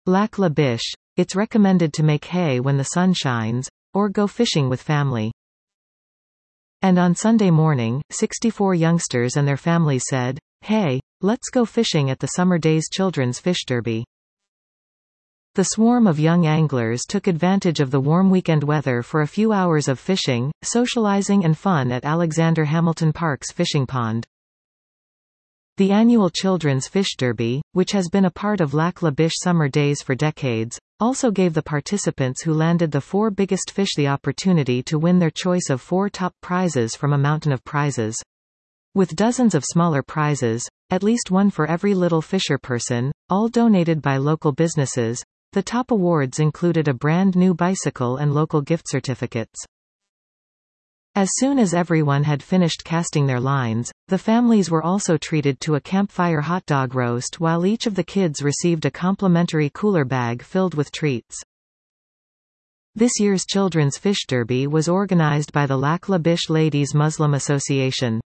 Lac La Biche, it's recommended to make hay when the sun shines, or go fishing with family. And on Sunday morning, 64 youngsters and their families said, "Hey, let's go fishing at the Summer Days Children's Fish Derby." The swarm of young anglers took advantage of the warm weekend weather for a few hours of fishing, socializing and fun at Alexander Hamilton Park's fishing pond. The annual Children's Fish Derby, which has been a part of Lac La Biche Summer Days for decades, also gave the participants who landed the 4 biggest fish the opportunity to win their choice of 4 top prizes from a mountain of prizes. With dozens of smaller prizes, at least one for every little fisher person, all donated by local businesses, the top awards included a brand new bicycle and local gift certificates. As soon as everyone had finished casting their lines, the families were also treated to a campfire hot dog roast while each of the kids received a complimentary cooler bag filled with treats. This year's Children's Fish Derby was organized by the Lac La Biche Ladies Muslim Association.